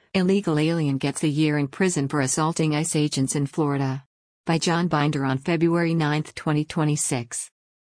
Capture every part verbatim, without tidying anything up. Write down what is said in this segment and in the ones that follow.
Illegal alien gets a year in prison for assaulting ICE agents in Florida. By John Binder on February ninth, twenty twenty-six.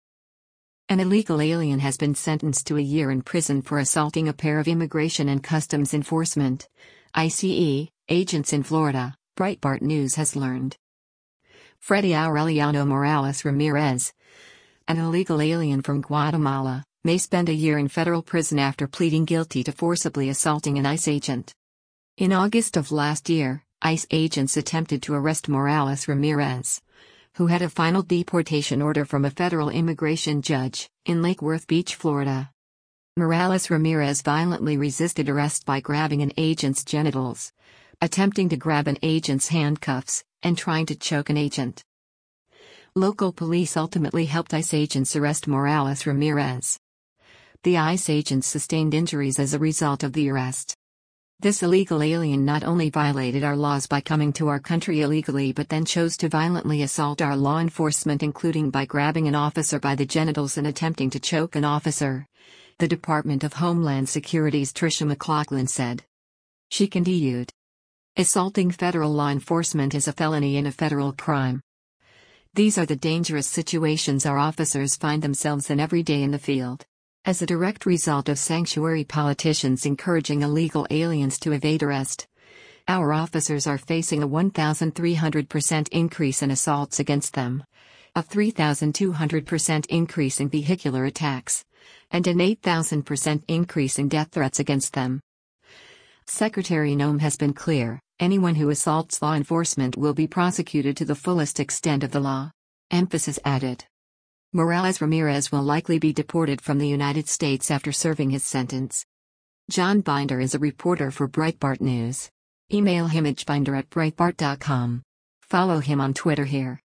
An illegal alien has been sentenced to a year in prison for assaulting a pair of Immigration and Customs Enforcement (ICE) agents in Florida, Breitbart News has learned. Freddy Aureliano Morales Ramirez, an illegal alien from Guatemala, may spend a year in federal prison after pleading guilty to forcibly assaulting an ICE agent. In August of last year, ICE agents attempted to arrest Morales Ramirez, who had a final deportation order from a federal immigration judge, in Lake Worth Beach, Florida. Morales Ramirez violently resisted arrest by grabbing an agent's genitals, attempting to grab an agent's handcuffs, and trying to choke an agent. Local police ultimately helped ICE agents arrest Morales Ramirez. The ICE agents sustained injuries as a result of the arrest. This illegal alien not only violated our laws by coming to our country illegally but then chose to violently assault our law enforcement, including by grabbing an officer by the genitals and attempting to choke an officer, the Department of Homeland Security's Tricia McLaughlin said. She continued. Assaulting federal law enforcement is a felony and a federal crime. These are the dangerous situations our officers find themselves in every day in the field. As a direct result of sanctuary politicians encouraging illegal aliens to evade arrest, our officers are facing a one thousand three hundred percent increase in assaults against them, a three thousand two hundred percent increase in vehicular attacks, and an eight thousand percent increase in death threats against them. Secretary Noem has been clear, anyone who assaults law enforcement will be prosecuted to the fullest extent of the law. Emphasis added. Morales Ramirez will likely be deported from the United States after serving his sentence. John Binder is a reporter for Breitbart News. Email him at binder at breitbart dot com. Follow him on Twitter here.